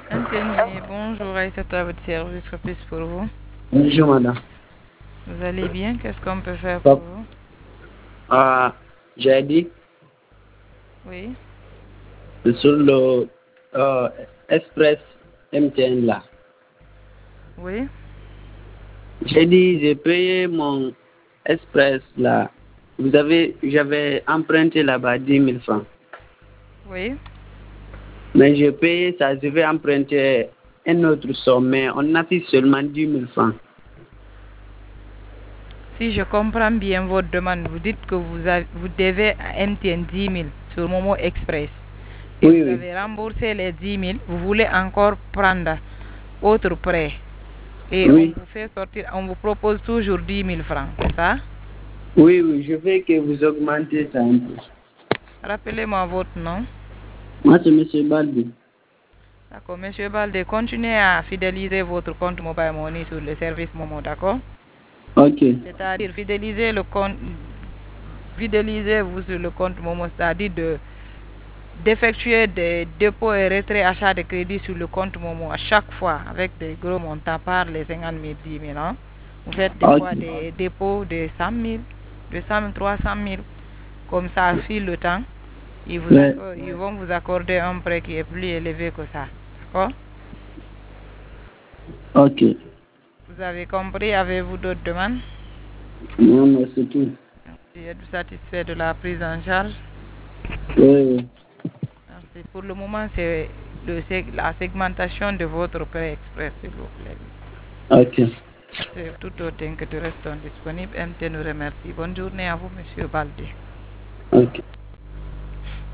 MTN, bonjour, Aïssata à votre service, que puis-je pour vous? Bonjour madame. Vous allez bien? Qu'est-ce qu'on peut faire pour Hop. vous? J'ai dit Oui, sur le Express MTN là. oui, J'ai dit j'ai payé mon Express là. J'avais emprunté là-bas 10 000 francs. oui. Mais j'ai payé ça, je vais emprunter un autre somme, mais on affiche seulement 10 000 francs. Si je comprends bien votre demande, vous dites que vous devez à MTN 10 000 sur Momo Express et Oui, vous oui. avez remboursé les 10 000. Vous voulez encore prendre autre prêt et on Oui, vous fait sortir, on vous propose toujours 10 000 francs, c'est ça? oui, oui, je veux que vous augmentez ça un peu. Rappelez-moi votre nom. Moi, c'est M. Baldi. D'accord, Monsieur Balde, continuez à fidéliser votre compte Mobile Money sur le service Momo, d'accord? Ok, C'est-à-dire fidéliser le compte, fidélisez-vous sur le compte Momo, c'est-à-dire d'effectuer des dépôts et retraits achats de crédit sur le compte Momo à chaque fois avec des gros montants par les 50 000, 10 000 ans. Vous faites des ok. fois des dépôts de 100 000, 200 000, 300 000. Comme ça, file le temps, Ouais. ils vont vous accorder un prêt qui est plus élevé que ça. D'accord? Ok. Vous avez compris? Avez-vous d'autres demandes? Non, mais c'est tout. Merci. Êtes-vous satisfait de la prise en charge? Oui, oui. Merci. Pour le moment, c'est la segmentation de votre prêt express, s'il vous plaît. Ok. C'est tout autant que de restons disponibles. MT nous remercie. Bonne journée à vous, Monsieur Baldi. Ok.